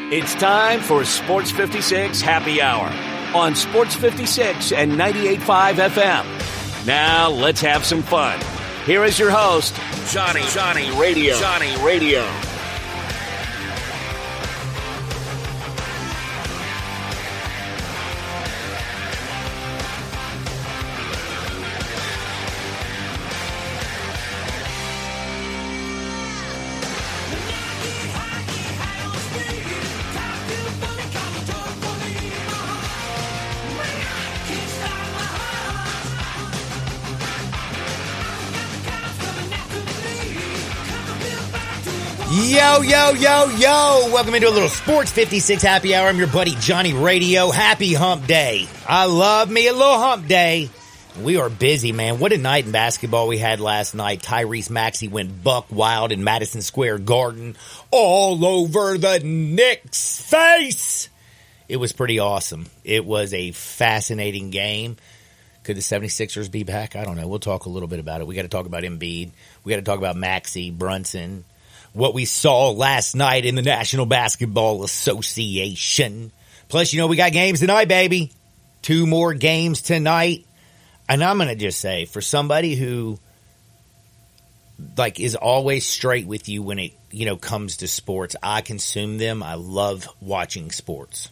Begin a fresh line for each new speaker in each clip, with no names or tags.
It's time for Sports 56 Happy Hour on Sports 56 and 98.5 FM. Now let's have some fun. Here is your host, Johnny Radio.
Yo. Welcome into a little Sports 56 Happy Hour. I'm your buddy Johnny Radio. Happy hump day. I love me a little hump day. We are busy, man. What a night in basketball we had last night. Tyrese Maxey went buck wild in Madison Square Garden all over the Knicks' face. It was pretty awesome. It was a fascinating game. Could the 76ers be back? I don't know. We'll talk a little bit about it. We got to talk about Embiid. We got to talk about Maxey, Brunson, what we saw last night in the National Basketball Association. Plus, we got games tonight, baby. 2 more games tonight. And I'm going to just say, for somebody who, is always straight with you when it, comes to sports, I consume them. I love watching sports.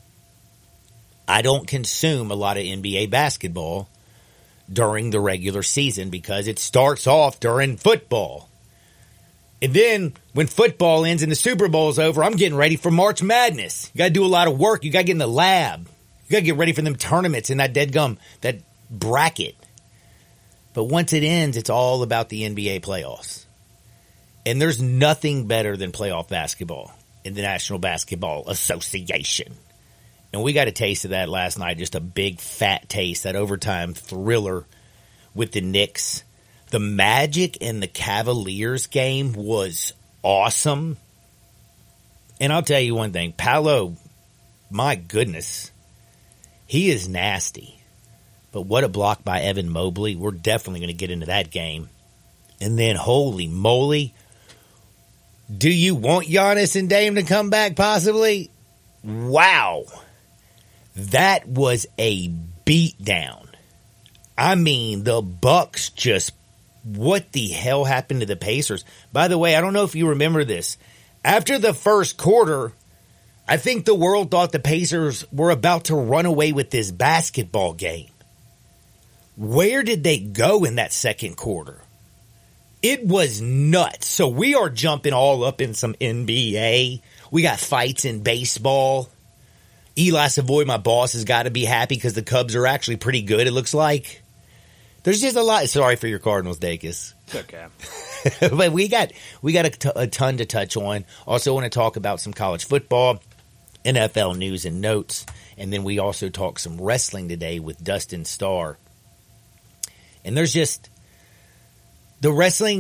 I don't consume a lot of NBA basketball during the regular season because it starts off during football. And then when football ends and the Super Bowl is over, I'm getting ready for March Madness. You got to do a lot of work. You got to get in the lab. You got to get ready for them tournaments and that that bracket. But once it ends, it's all about the NBA playoffs. And there's nothing better than playoff basketball in the National Basketball Association. And we got a taste of that last night, just a big fat taste, that overtime thriller with the Knicks. The Magic and the Cavaliers game was awesome. And I'll tell you one thing, Paolo, my goodness, he is nasty. But what a block by Evan Mobley. We're definitely going to get into that game. And then, holy moly, do you want Giannis and Dame to come back possibly? Wow. That was a beatdown. I mean, the Bucks just, what the hell happened to the Pacers? By the way, I don't know if you remember this. After the first quarter, I think the world thought the Pacers were about to run away with this basketball game. Where did they go in that second quarter? It was nuts. So we are jumping all up in some NBA. We got fights in baseball. Eli Savoy, my boss, has got to be happy because the Cubs are actually pretty good, it looks like. There's just a lot. Sorry for your Cardinals, Dacus.
It's okay.
But we got a ton to touch on. Also want to talk about some college football, NFL news and notes. And then we also talk some wrestling today with Dustin Starr. And there's just the wrestling,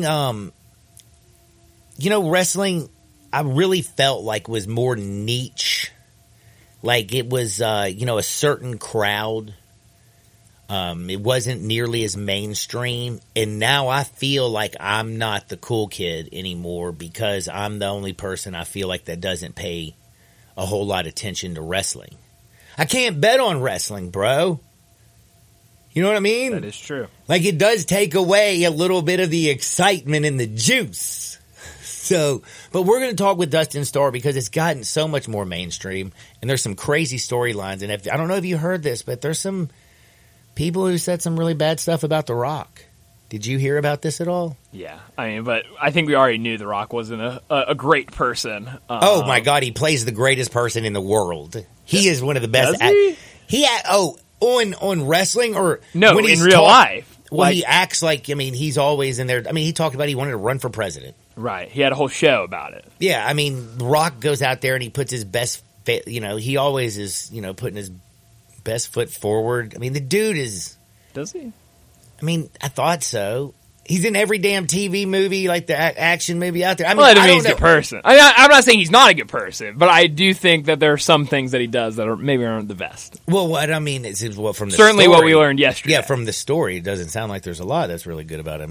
wrestling I really felt like was more niche. Like it was, a certain crowd. It wasn't nearly as mainstream. And now I feel like I'm not the cool kid anymore because I'm the only person I feel like that doesn't pay a whole lot of attention to wrestling. I can't bet on wrestling, bro. You know what I mean?
That is true.
Like it does take away a little bit of the excitement and the juice. So, but we're going to talk with Dustin Starr because it's gotten so much more mainstream and there's some crazy storylines. And I don't know if you heard this, but there's some people who said some really bad stuff about The Rock. Did you hear about this at all?
Yeah. but I think we already knew The Rock wasn't a great person.
Oh my God. He plays the greatest person in the world. He is one of the best.
Does he?
On wrestling or
no,
when he's
in real life.
Well, he acts like, he's always in there. He talked about he wanted to run for president.
Right. He had a whole show about it.
Yeah. The Rock goes out there and he puts his best, he always is, putting his best foot forward. The dude is.
Does he?
I thought so. He's in every damn TV movie, like the action movie out there.
Well, that doesn't mean he's a good person. I'm not saying he's not a good person, but I do think that there are some things that he does that aren't the best.
Well, what I mean is, from the
certainly
story,
what we learned yesterday.
Yeah, from the story, it doesn't sound like there's a lot that's really good about him.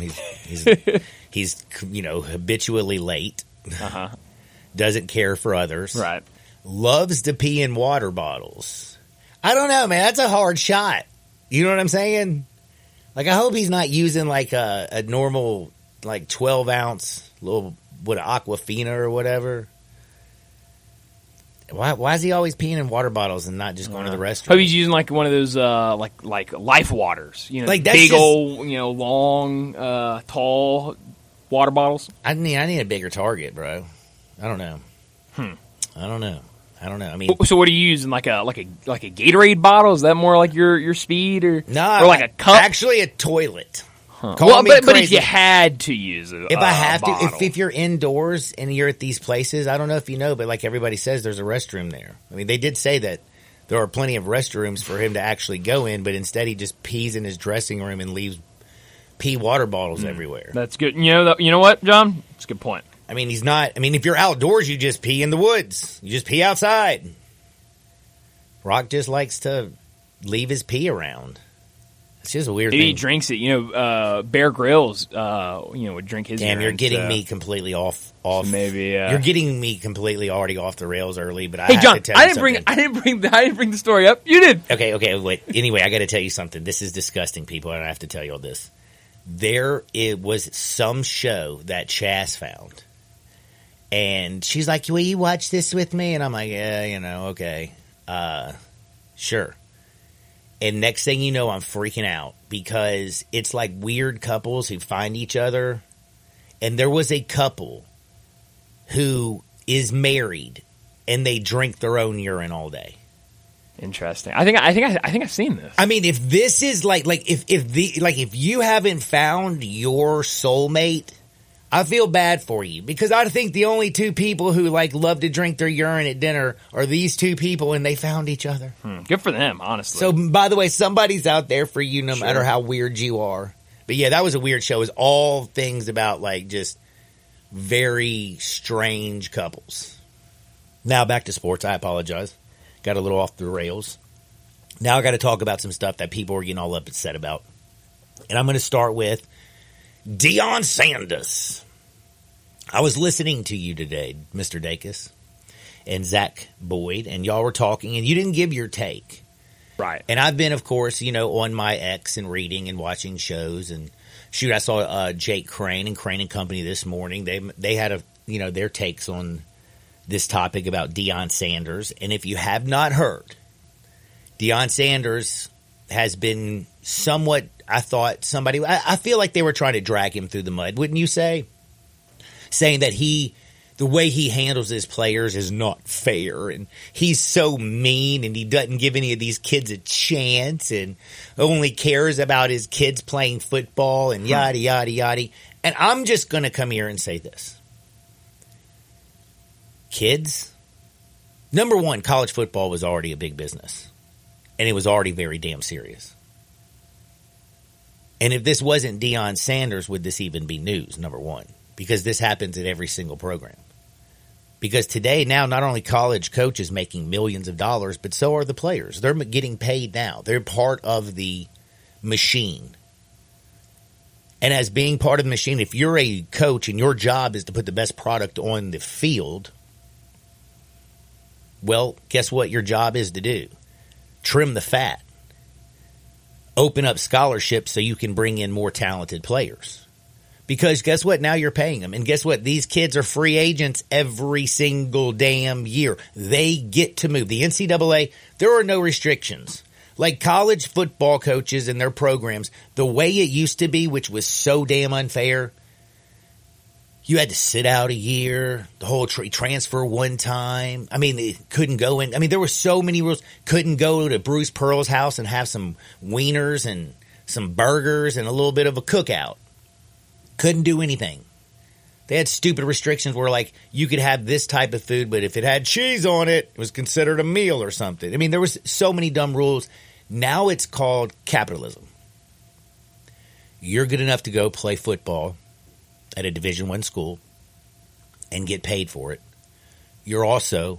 He's habitually late.
Uh-huh.
Doesn't care for others.
Right.
loves to pee in water bottles. I don't know, man. That's a hard shot. You know what I'm saying? Like, I hope he's not using like a normal, like 12-ounce little, Aquafina or whatever. Why is he always peeing in water bottles and not just going to the restroom?
Hope he's using like one of those like Life Waters,
like
big old, long, tall water bottles.
I need a bigger target, bro. I don't know. I don't know. I mean,
so what are you using? Like a Gatorade bottle? Is that more like your speed or
no?
Or like a cup?
Actually, a toilet.
Well, but if you had to use it,
if I have to, if you're indoors and you're at these places, I don't know if you know, but like everybody says, there's a restroom there. I mean, they did say that there are plenty of restrooms for him to actually go in, but instead he just pees in his dressing room and leaves pee water bottles everywhere.
That's good. You know what, John? It's a good point.
I mean, he's not. I mean, if you're outdoors, you just pee in the woods. You just pee outside. Rock just likes to leave his pee around. It's just a weird thing.
Maybe he drinks it. Bear Grylls, would drink his.
Damn, you're getting me completely off.
So maybe
you're getting me completely already off the rails early. But
hey,
I
John,
have to tell you something.
I didn't bring the story up. You did.
Okay, wait. Anyway, I got to tell you something. This is disgusting, people, and I have to tell you all this. It was some show that Chas found, and she's like, "Will you watch this with me?" And I'm like, "Yeah, okay, sure." And next thing you know, I'm freaking out because it's like weird couples who find each other. And there was a couple who is married and they drink their own urine all day.
Interesting. I think I've seen this.
I mean, if this is if you haven't found your soulmate, I feel bad for you because I think the only two people who love to drink their urine at dinner are these two people, and they found each other.
Good for them, honestly.
So, by the way, somebody's out there for you, no matter how weird you are. But yeah, that was a weird show. It was all things about just very strange couples. Now back to sports. I apologize. Got a little off the rails. Now I got to talk about some stuff that people are getting all upset about, and I'm going to start with Deion Sanders. I was listening to you today, Mr. Dacus and Zach Boyd, and y'all were talking, and you didn't give your take.
Right.
And I've been, of course, on my X and reading and watching shows. And shoot, I saw Jake Crane and Crane and Company this morning. They had their takes on this topic about Deion Sanders. And if you have not heard, Deion Sanders has been somewhat, I feel like they were trying to drag him through the mud, wouldn't you say? Saying that the way he handles his players is not fair, and he's so mean, and he doesn't give any of these kids a chance, and only cares about his kids playing football, and yada, yada, yada. And I'm just going to come here and say this. Kids, number one, college football was already a big business, and it was already very damn serious. And if this wasn't Deion Sanders, would this even be news, number one? Because this happens at every single program. Because today, now, not only college coaches making millions of dollars, but so are the players. They're getting paid now. They're part of the machine. And as being part of the machine, if you're a coach and your job is to put the best product on the field, well, guess what your job is to do? Trim the fat. Open up scholarships so you can bring in more talented players. Because guess what? Now you're paying them. And guess what? These kids are free agents every single damn year. They get to move. The NCAA, there are no restrictions. Like college football coaches and their programs, the way it used to be, which was so damn unfair, you had to sit out a year, the whole transfer one time. I mean, it couldn't go in. I mean, there were so many rules. Couldn't go to Bruce Pearl's house and have some wieners and some burgers and a little bit of a cookout. Couldn't do anything. They had stupid restrictions where, you could have this type of food, but if it had cheese on it, it was considered a meal or something. I mean, there was so many dumb rules. Now it's called capitalism. You're good enough to go play football at a Division I school and get paid for it. You're also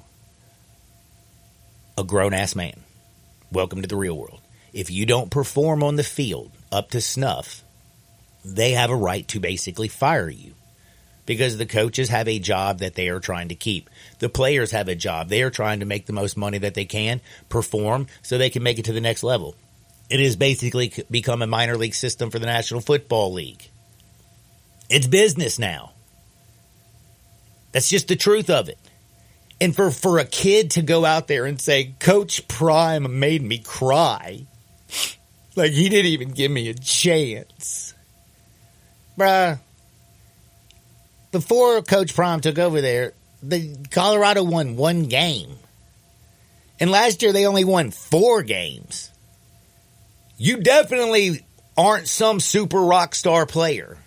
a grown-ass man. Welcome to the real world. If you don't perform on the field up to snuff, they have a right to basically fire you. because the coaches have a job that they are trying to keep. The players have a job. They are trying to make the most money that they can, perform, so they can make it to the next level. It has basically become a minor league system for the National Football League. It's business now. That's just the truth of it. And for a kid to go out there and say, Coach Prime made me cry, like he didn't even give me a chance. Bruh, before Coach Prime took over there, Colorado won 1 game. And last year they only won 4 games. You definitely aren't some super rock star player.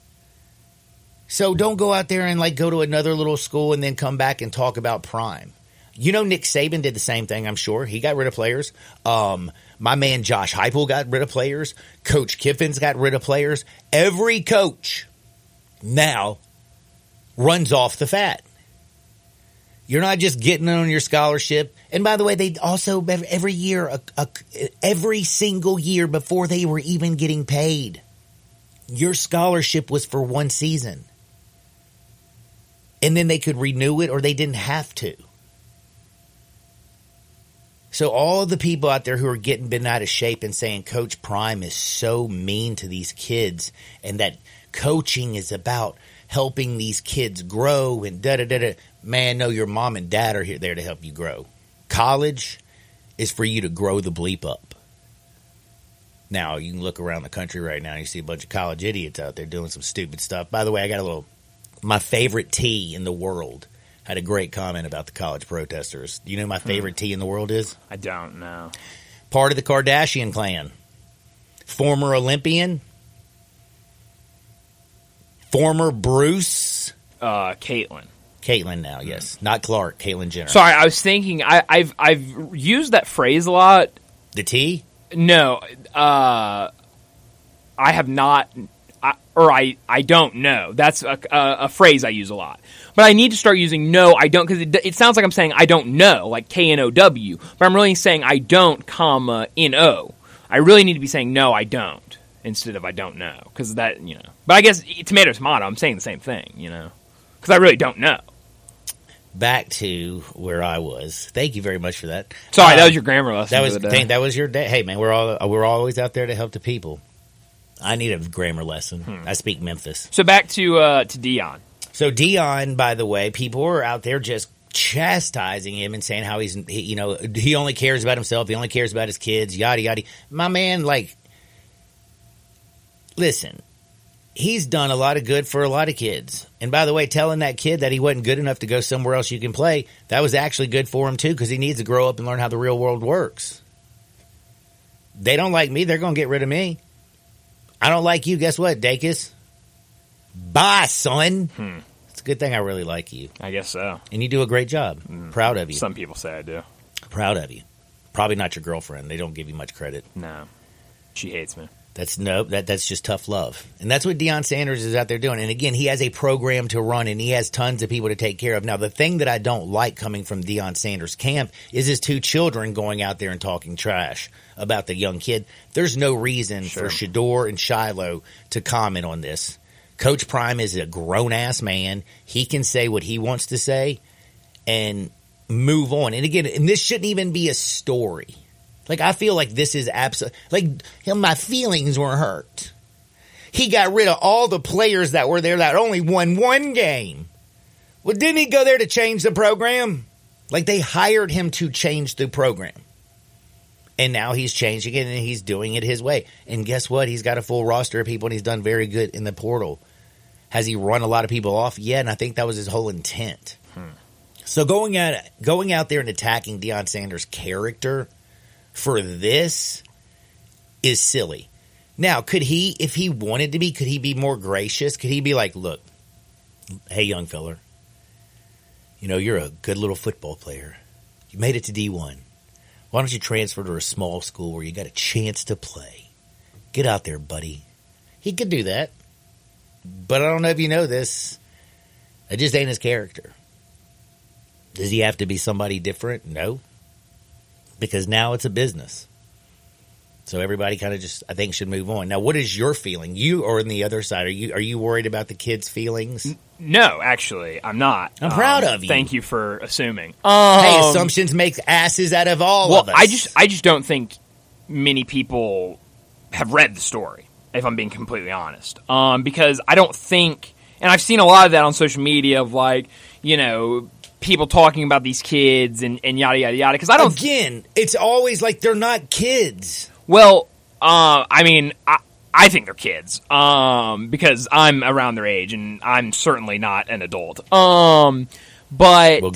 So don't go out there and like go to another little school and then come back and talk about Prime. You know, Nick Saban did the same thing, I'm sure. He got rid of players. My man Josh Heupel got rid of players. Coach Kiffin's got rid of players. Every coach now runs off the fat. You're not just getting on your scholarship. And by the way, they also every year, every single year before they were even getting paid, your scholarship was for 1 season. And then they could renew it or they didn't have to. So all the people out there who are getting bent out of shape and saying Coach Prime is so mean to these kids and that coaching is about helping these kids grow and da-da-da-da. Man, no, your mom and dad are there to help you grow. College is for you to grow the bleep up. Now, you can look around the country right now and you see a bunch of college idiots out there doing some stupid stuff. By the way, I got my favorite tea in the world had a great comment about the college protesters. Do you know who my favorite tea in the world is?
I don't know.
Part of the Kardashian clan. Former Olympian. Former Bruce.
Caitlyn.
Caitlyn now, yes. Not Clark, Caitlyn Jenner.
Sorry, I was thinking, I've used that phrase a lot.
The tea?
No. I have not, I don't know. That's a phrase I use a lot. But I need to start using no, I don't, because it sounds like I'm saying I don't know, like K-N-O-W. But I'm really saying I don't, comma, N-O. I really need to be saying no, I don't, instead of I don't know. Because that, you know. But I guess tomato, tomato, I'm saying the same thing, you know. Because I really don't know.
Back to where I was. Thank you very much for that.
Sorry, that was your grammar lesson.
That was your day. Hey man, we're always out there to help the people. I need a grammar lesson. I speak Memphis.
So back to Deion.
So Deion, by the way, people are out there just chastising him and saying how he only cares about himself. He only cares about his kids. Yada yada. My man, like, listen. He's done a lot of good for a lot of kids. And by the way, telling that kid that he wasn't good enough to go somewhere else you can play, that was actually good for him too, because he needs to grow up and learn how the real world works. They don't like me, they're going to get rid of me. I don't like you, guess what, Dacus? Bye, son. It's a good thing I really like you.
I guess so.
And you do a great job. Proud of you.
Some people say I do.
Proud of you. Probably not your girlfriend. They don't give you much credit.
No. She hates me.
That's just tough love. And that's what Deion Sanders is out there doing. And again, he has a program to run and he has tons of people to take care of. Now, the thing that I don't like coming from Deion Sanders' camp is his 2 children going out there and talking trash about the young kid. There's no reason for Shedeur and Shiloh to comment on this. Coach Prime is a grown-ass man. He can say what he wants to say and move on. And again, and this shouldn't even be a story. Like, I feel like this is absolute. Like, my feelings were hurt. He got rid of all the players that were there that only won 1 game. Well, didn't he go there to change the program? Like, they hired him to change the program. And now he's changing it and he's doing it his way. And guess what? He's got a full roster of people and he's done very good in the portal. Has he run a lot of people off? Yeah, and I think that was his whole intent. So going out there and attacking Deion Sanders' character for this is silly. Now, could he, if he wanted to be, could he be more gracious? Could he be like, look, hey, young feller, you know, you're a good little football player. You made it to D1. Why don't you transfer to a small school where you got a chance to play? Get out there, buddy. He could do that. But I don't know if you know this. It just ain't his character. Does he have to be somebody different? No. Because now it's a business. So everybody kind of just, I think, should move on. Now, what is your feeling? You are on the other side. Are you worried about the kids' feelings?
No, actually, I'm not.
I'm proud of you.
Thank you for assuming.
Hey, assumptions make asses out of all of us.
I just don't think many people have read the story, if I'm being completely honest. Because I don't think, and I've seen a lot of that on social media of like, you know, people talking about these kids and yada, yada, yada. Because I don't.
Again, it's always like they're not kids.
Well, I mean, I think they're kids, because I'm around their age and I'm certainly not an adult. But
well,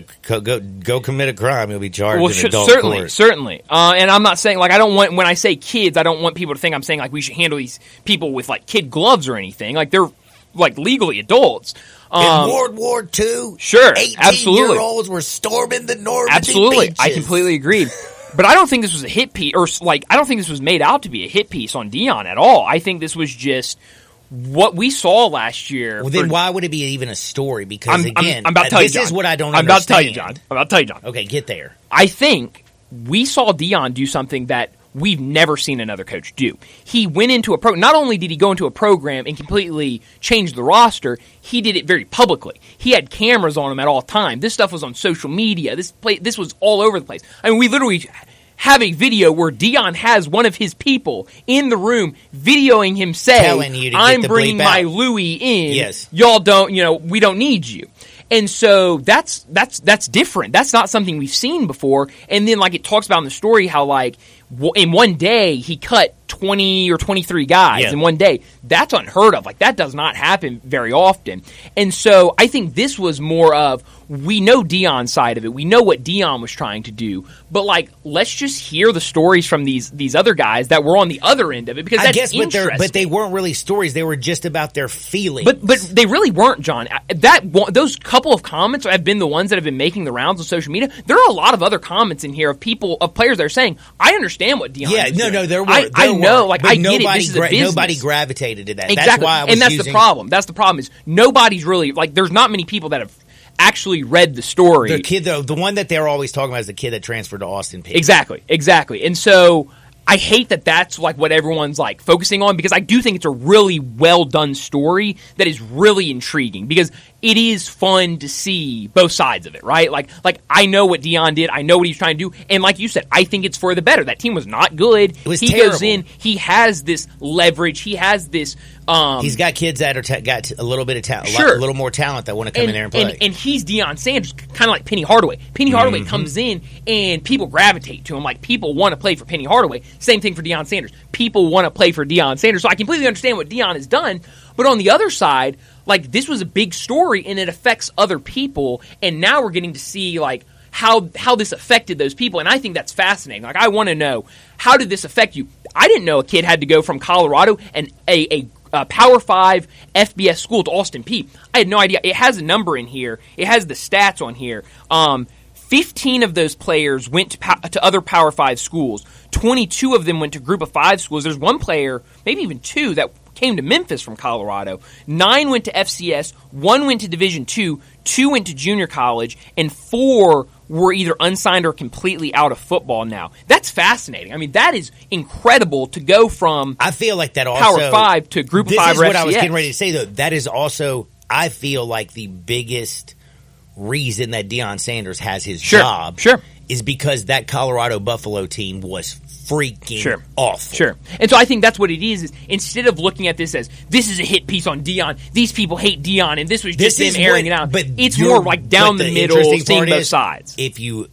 go commit a crime. You'll be charged in adult court.
Certainly. And I'm not saying like I don't want when I say kids, I don't want people to think I'm saying like we should handle these people with like kid gloves or anything. Like they're like legally adults.
In World War II,
sure,
18-year-olds were storming the Normandy beaches.
I completely agree. But I don't think this was a hit piece, or like I don't think this was made out to be a hit piece on Deion at all. I think this was just what we saw last year.
Well, then why would it be even a story? Because
I'm about to tell you, John.
This is what I don't
I'm
understand.
about to tell you, John. I'm about to tell you, John.
Okay, get there.
I think we saw Deion do something that we've never seen another coach do. He went into a program. Not only did he go into a program and completely change the roster, he did it very publicly. He had cameras on him at all times. This stuff was on social media. This was all over the place. I mean, we literally have a video where Deion has one of his people in the room videoing him say,
telling you to
I'm
get the
bringing
bleep
my
out.
Louis in.
Yes.
Y'all don't, we don't need you. And so that's different. That's not something we've seen before. And then like it talks about in the story how like in one day he cut 20 or 23 guys in one day. That's unheard of. Like that does not happen very often. And so I think this was more of, we know Deion's side of it. We know what Deion was trying to do. But like, let's just hear the stories from these other guys that were on the other end of it, because that's interesting.
But they weren't really stories. They were just about their feelings.
But they really weren't, John. Those couple of comments have been the ones that have been making the rounds on social media. There are a lot of other comments in here of players that are saying, I understand what Deion is doing.
No, there were.
I know, like, I get it. This is a business.
Nobody gravitated to that.
Exactly.
That's why I was
the problem. That's the problem is nobody's really, like, there's not many people that have actually read the story.
The kid, though, the one that they're always talking about is the kid that transferred to Austin Peay.
Exactly. And so I hate that that's like what everyone's like focusing on, because I do think it's a really well done story that is really intriguing, because it is fun to see both sides of it, right? Like I know what Deion did, I know what he's trying to do, and like you said, I think it's for the better. That team was not good.
It was
he
terrible.
Goes in, he has this leverage, he has this.
He's got kids that are got a little bit of talent,
sure.
a little more talent that want to come in there and play.
And he's Deion Sanders, kind of like Penny Hardaway. Penny Hardaway comes in and people gravitate to him. Like people want to play for Penny Hardaway. Same thing for Deion Sanders. People want to play for Deion Sanders. So I completely understand what Deion has done. But on the other side, like this was a big story and it affects other people. And now we're getting to see like how this affected those people. And I think that's fascinating. Like I want to know, how did this affect you? I didn't know a kid had to go from Colorado and a Power 5 FBS school to Austin Peay. I had no idea. It has a number in here. It has the stats on here. 15 of those players went to other Power 5 schools. 22 of them went to Group of 5 schools. There's one player, maybe even two, that came to Memphis from Colorado. 9 went to FCS. 1 went to Division II. 2 went to junior college. And 4 were either unsigned or completely out of football now. That's fascinating. I mean, that is incredible to go from
I feel like that also
Power 5 to Group of 5 or FCS.
This is what I was getting ready to say, though. That is also, I feel like, the biggest reason that Deion Sanders has his job is because that Colorado Buffalo team was freaking awful.
Sure. And so I think that's what it is instead of looking at this as, this is a hit piece on Deion, these people hate Deion, and this was just them airing it out. But it's more like down the middle, seeing both sides.
If you're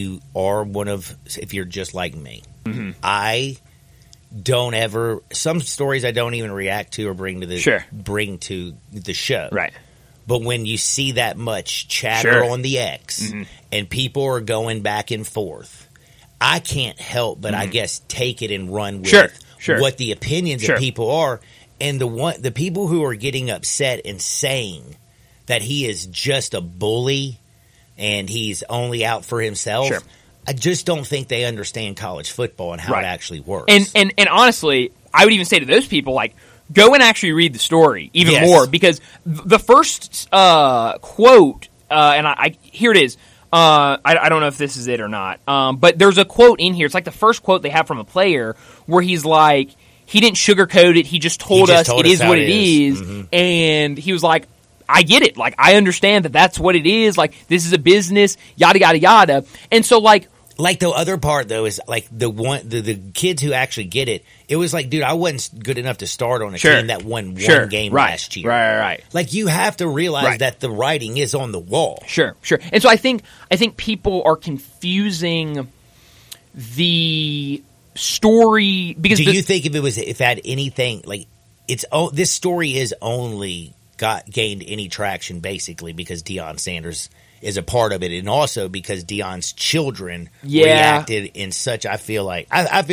just like me, I don't ever, some stories I don't even react to or bring to the show.
Right.
But when you see that much chatter on the X and people are going back and forth, I can't help but I guess take it and run with what the opinions of people are. And the people who are getting upset and saying that he is just a bully and he's only out for himself, I just don't think they understand college football and how it actually works.
And honestly, I would even say to those people, like, go and actually read the story even more, because the first quote, and here it is. I don't know if this is it or not, but there's a quote in here. It's like the first quote they have from a player where he's like, he didn't sugarcoat it. He just told us it is what it is. And he was like, I get it. Like, I understand that that's what it is. Like, this is a business, yada, yada, yada. And so, like
the other part though is like the kids who actually get it. It was like, dude, I wasn't good enough to start on a team that won one game last year.
Right.
Like, you have to realize that the writing is on the wall.
Sure. And so I think people are confusing the story because.
Do you think if it had anything like this story is only gained any traction basically because Deion Sanders is a part of it, and also because Deion's children reacted in such. I feel like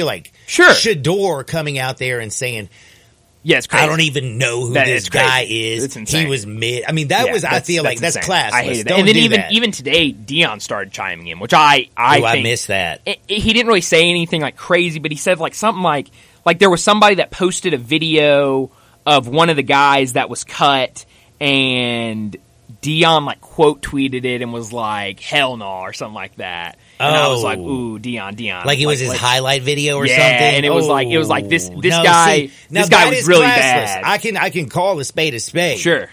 Shador coming out there and saying,
"Yeah, it's crazy.
I don't even know who this guy is.
It's insane.
He was mid." I mean, I feel like that's classless.
I hated that. And then even today, Deion started chiming in, which I think
I missed that.
He didn't really say anything like crazy, but he said like something like there was somebody that posted a video of one of the guys that was cut, and Deion like quote tweeted it and was like, "Hell no," or something like that. And I was like, "Ooh, Deion!"
Like it was his highlight video or something.
And it was like this guy was really bad.
I can call a spade a spade.
Sure.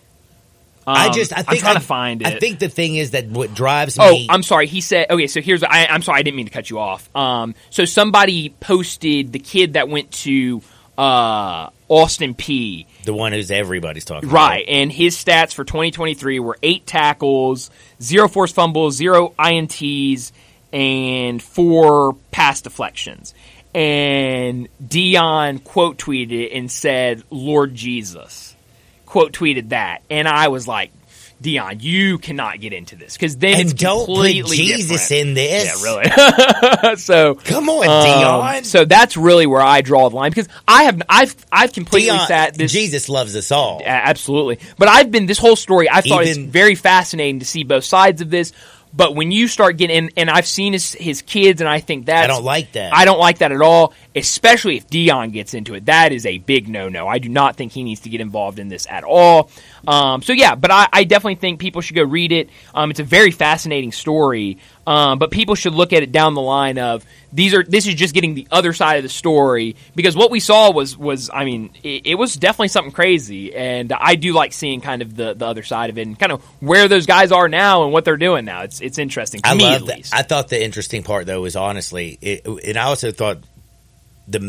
I'm trying
to find it.
I think the thing is that what drives me.
Oh, I'm sorry. He said, okay, so here's. I'm sorry. I didn't mean to cut you off. So somebody posted the kid that went to Austin Peay.
The one who's everybody's talking about.
Right, and his stats for 2023 were 8 tackles, 0 forced fumbles, 0 INTs, and 4 pass deflections. And Deion quote tweeted it and said, "Lord Jesus." Quote tweeted that. And I was like, Deion, you cannot get into this because then it's completely
put Jesus
different.
In this.
Yeah, really. So
come on, Deion.
So that's really where I draw the line because I've completely sat this.
Jesus loves us all,
absolutely. But this whole story. I thought it's very fascinating to see both sides of this. But when you start getting, and I've seen his kids, and I think I
don't like that.
I don't like that at all, especially if Deion gets into it. That is a big no-no. I do not think he needs to get involved in this at all. So yeah, but I definitely think people should go read it. It's a very fascinating story, but people should look at it down the line of this is just getting the other side of the story because what we saw was I mean it was definitely something crazy, and I do like seeing kind of the other side of it and kind of where those guys are now and what they're doing now. It's interesting to me at least.
I thought the interesting part though was honestly, and I also thought the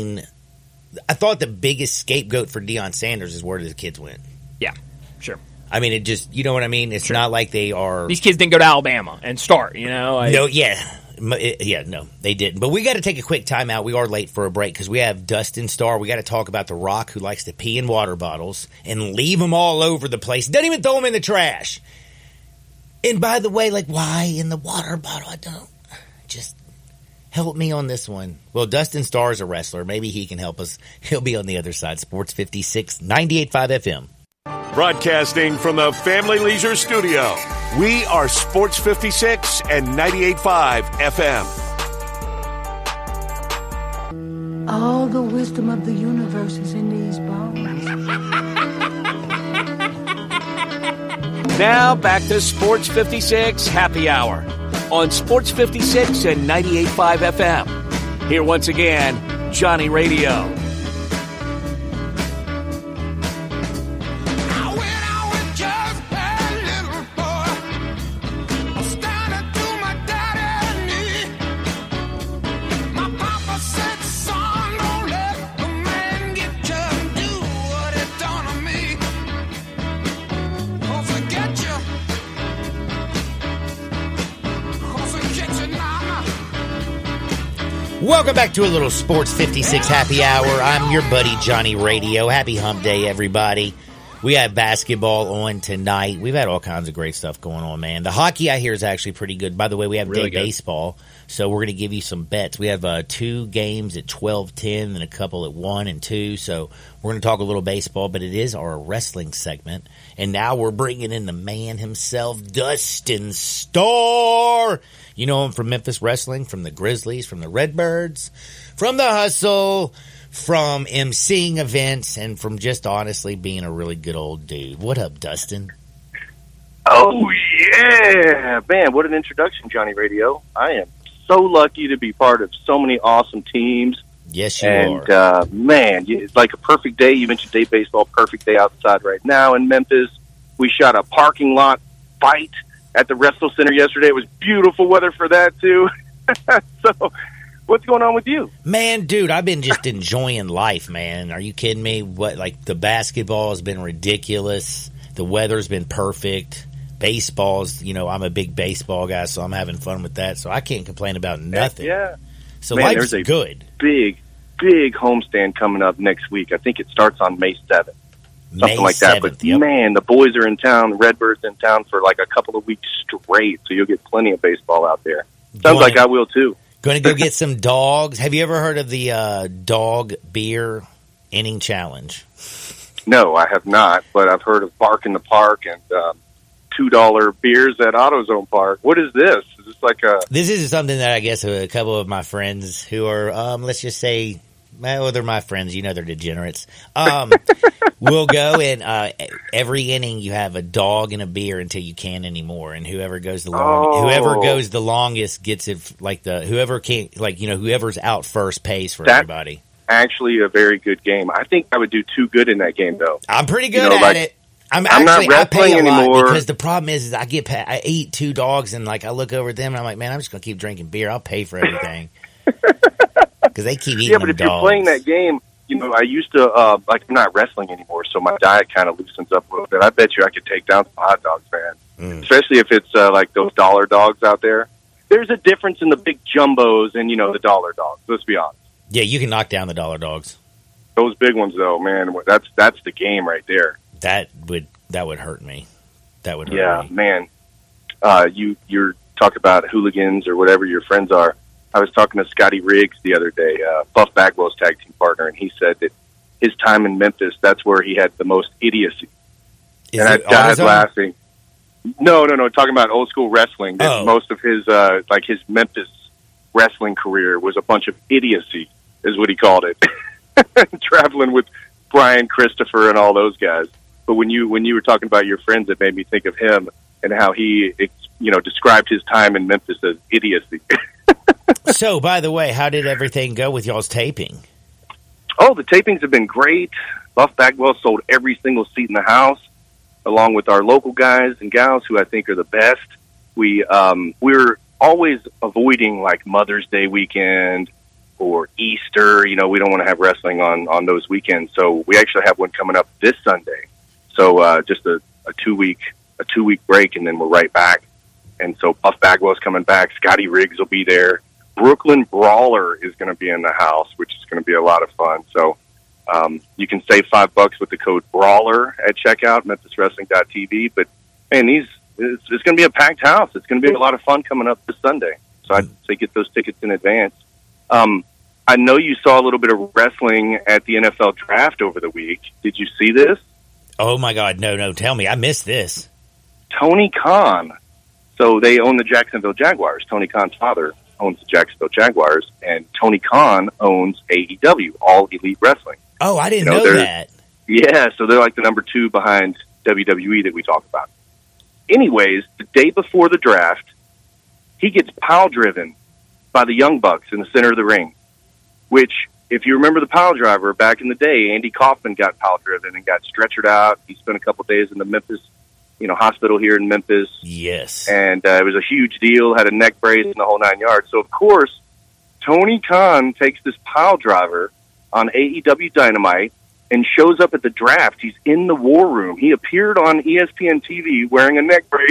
biggest scapegoat for Deion Sanders is where the kids went.
Yeah, sure.
I mean, it just, you know what I mean? It's not like they are...
These kids didn't go to Alabama and start,
No, no, they didn't. But we got to take a quick timeout. We are late for a break because we have Dustin Starr. We got to talk about The Rock, who likes to pee in water bottles and leave them all over the place. Doesn't even throw them in the trash. And by the way, like, why in the water bottle? I don't... Just help me on this one. Well, Dustin Starr is a wrestler. Maybe he can help us. He'll be on the other side. Sports 56, 98.5 FM.
Broadcasting from the Family Leisure Studio, we are Sports 56 and 98.5 FM.
All the wisdom of the universe is in these bones.
Now back to Sports 56 Happy Hour on Sports 56 and 98.5 FM. Here once again, Johnny Radio.
Welcome back to a little Sports 56 Happy Hour. I'm your buddy Johnny Radio. Happy Hump Day, everybody. We have basketball on tonight. We've had all kinds of great stuff going on, man. The hockey, I hear, is actually pretty good. By the way, we have really day baseball, so we're going to give you some bets. We have 2 games at 12-10 and a couple at 1 and 2, so we're going to talk a little baseball, but it is our wrestling segment. And now we're bringing in the man himself, Dustin Starr. You know him from Memphis Wrestling, from the Grizzlies, from the Redbirds, from the Hustle, from emceeing events, and from just honestly being a really good old dude. What up, Dustin?
Oh, yeah. Man, what an introduction, Johnny Radio. I am so lucky to be part of so many awesome teams.
Yes, you are.
And, man, it's like a perfect day. You mentioned day baseball, perfect day outside right now in Memphis. We shot a parking lot fight at the Wrestle Center yesterday. It was beautiful weather for that, too. So, what's going on with you?
Man, dude, I've been just enjoying life, man. Are you kidding me? The basketball has been ridiculous. The weather's been perfect. Baseball's, I'm a big baseball guy, so I'm having fun with that. So I can't complain about nothing.
Yeah.
So
Man,
life's
there's a
good.
Big homestand coming up next week. I think it starts on May 7th. Something like that.
7th,
But,
yep.
man, the boys are in town. The Redbirds in town for like a couple of weeks straight, so you'll get plenty of baseball out there. Sounds like I will, too.
Going to go get some dogs. Have you ever heard of the dog beer inning challenge?
No, I have not, but I've heard of Bark in the Park and $2 beers at AutoZone Park. What is this? Is this like a...
This is something that I guess a couple of my friends who are, let's just say, well, they're my friends. They're degenerates. We'll go and every inning you have a dog and a beer until you can't anymore, and whoever goes the longest gets it. Whoever's out first pays for everybody.
Actually, a very good game. I think I would do too good in that game, though.
I'm pretty good at it.
I'm not wrestling anymore
because the problem is I eat 2 dogs and I look over at them and I'm like, man, I'm just gonna keep drinking beer. I'll pay for everything because they keep eating.
Yeah, but if
dogs.
You're playing that game, I used to I'm not wrestling anymore, so my diet kind of loosens up a little bit. I bet you I could take down some hot dogs, man. Especially if it's like those dollar dogs out there. There's a difference in the big jumbos and the dollar dogs. Let's be honest.
Yeah, you can knock down the dollar dogs.
Those big ones, though, man, that's the game right there.
That would hurt me. That would hurt me.
Yeah, man. You're talking about hooligans or whatever your friends are. I was talking to Scotty Riggs the other day, Buff Bagwell's tag team partner, and he said that his time in Memphis, that's where he had the most idiocy.
Is
and I
it
died
AutoZone?
laughing. No, talking about old school wrestling.
Oh.
Most of his his Memphis wrestling career was a bunch of idiocy, is what he called it. Traveling with Brian Christopher and all those guys. But when you were talking about your friends, it made me think of him and how he described his time in Memphis as idiocy.
So, by the way, how did everything go with y'all's taping?
Oh, the tapings have been great. Buff Bagwell sold every single seat in the house, along with our local guys and gals who I think are the best. We're always avoiding like Mother's Day weekend or Easter. We don't want to have wrestling on those weekends. So we actually have one coming up this Sunday. So just a 2-week break, and then we're right back. And so Buff Bagwell's coming back. Scotty Riggs will be there. Brooklyn Brawler is going to be in the house, which is going to be a lot of fun. So you can save $5 with the code Brawler at checkout, MemphisWrestling.tv. But man, it's going to be a packed house. It's going to be a lot of fun coming up this Sunday. So I'd say get those tickets in advance. I know you saw a little bit of wrestling at the NFL draft over the week. Did you see this?
Oh my God, no, tell me. I missed this.
Tony Khan. So they own the Jacksonville Jaguars. Tony Khan's father owns the Jacksonville Jaguars, and Tony Khan owns AEW, All Elite Wrestling.
Oh, I didn't know that.
Yeah, so they're like the number 2 behind WWE that we talk about. Anyways, the day before the draft, he gets pile driven by the Young Bucks in the center of the ring, which, if you remember the pile driver back in the day, Andy Kaufman got pile driven and got stretchered out. He spent a couple days in the Memphis, hospital here in Memphis.
Yes.
And it was a huge deal, had a neck brace and the whole 9 yards. So, of course, Tony Khan takes this pile driver on AEW Dynamite and shows up at the draft. He's in the war room. He appeared on ESPN TV wearing a neck brace.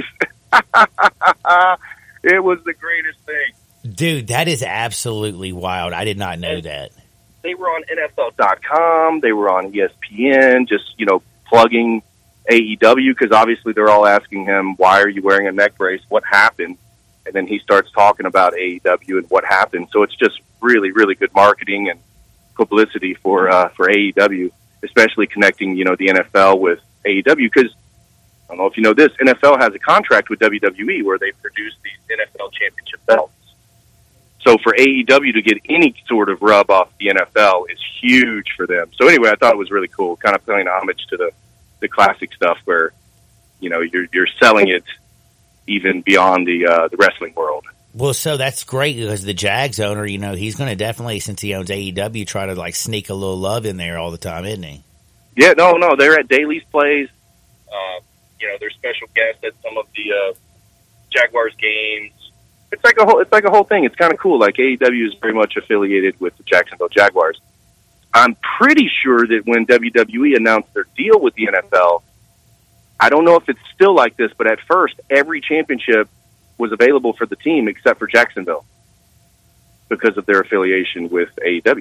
It was the greatest thing.
Dude, that is absolutely wild. I did not know that.
They were on NFL.com. They were on ESPN, just, plugging AEW, because obviously they're all asking him, why are you wearing a neck brace? What happened? And then he starts talking about AEW and what happened. So it's just really, really good marketing and publicity for AEW, especially connecting, the NFL with AEW, because I don't know if you know this, NFL has a contract with WWE where they produce these NFL championship belts. So for AEW to get any sort of rub off the NFL is huge for them. So anyway, I thought it was really cool, kind of paying homage to the classic stuff where, you're selling it even beyond the wrestling world.
Well, so that's great because the Jags owner, he's going to definitely, since he owns AEW, try to sneak a little love in there all the time, isn't he?
Yeah, no, they're at Daly's Place. they're special guests at some of the Jaguars games. It's like a whole thing. It's kind of cool. Like AEW is very much affiliated with the Jacksonville Jaguars. I'm pretty sure that when WWE announced their deal with the NFL, I don't know if it's still like this, but at first every championship was available for the team except for Jacksonville because of their affiliation with AEW.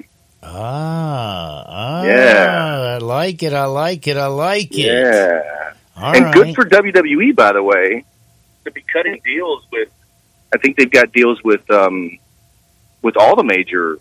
Yeah. I like it.
Yeah.
All
and
right.
good for WWE, by the way, to be cutting deals with. I think they've got deals with all the major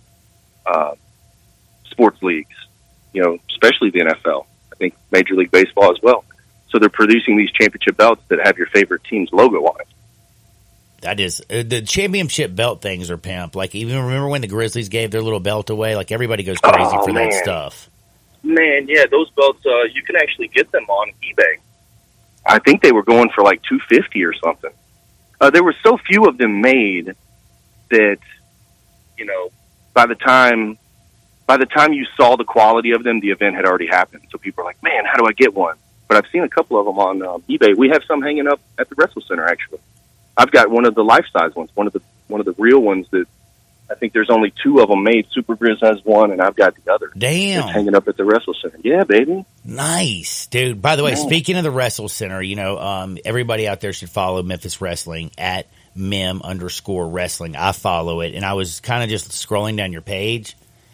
sports leagues, especially the NFL. I think Major League Baseball as well. So they're producing these championship belts that have your favorite team's logo on it.
That is the championship belt things are pimp. Like, even remember when the Grizzlies gave their little belt away? Like, everybody goes crazy for that stuff.
Man, yeah, those belts you can actually get them on eBay. I think they were going for like $250 or something. There were so few of them made that by the time you saw the quality of them, the event had already happened. So people are like, "Man, how do I get one?" But I've seen a couple of them on eBay. We have some hanging up at the Wrestle Center, actually. I've got one of the life-size ones, one of the real ones that I think there's only 2 of them made. Super Grizz has one, and I've got the other.
Damn.
It's hanging up at the Wrestle Center. Yeah, baby.
Nice, dude. By the way, speaking of the Wrestle Center, everybody out there should follow Memphis Wrestling at @mem_wrestling. I follow it, and I was kind of just scrolling down your page.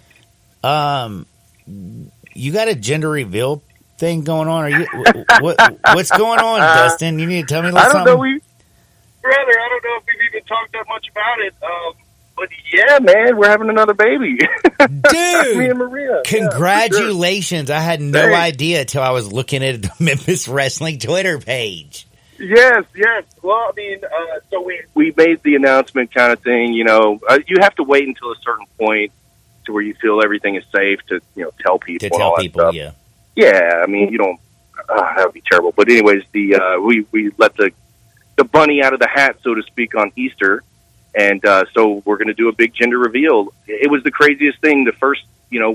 You got a gender reveal thing going on? Are you what's going on, Dustin? You need to tell me a little something.
Brother, I don't know if we've even talked that much about it. But yeah, man, we're having another baby.
Dude,
me and Maria.
Congratulations.
Yeah,
I had no idea until I was looking at the Memphis Wrestling Twitter page.
Yes. Well, I mean, so we made the announcement kind of thing, you have to wait until a certain point to where you feel everything is safe to, tell people.
To tell people, yeah.
Yeah, I mean, you don't, that would be terrible. But anyways, we let the bunny out of the hat, so to speak, on Easter. And so we're going to do a big gender reveal. It was the craziest thing. The first,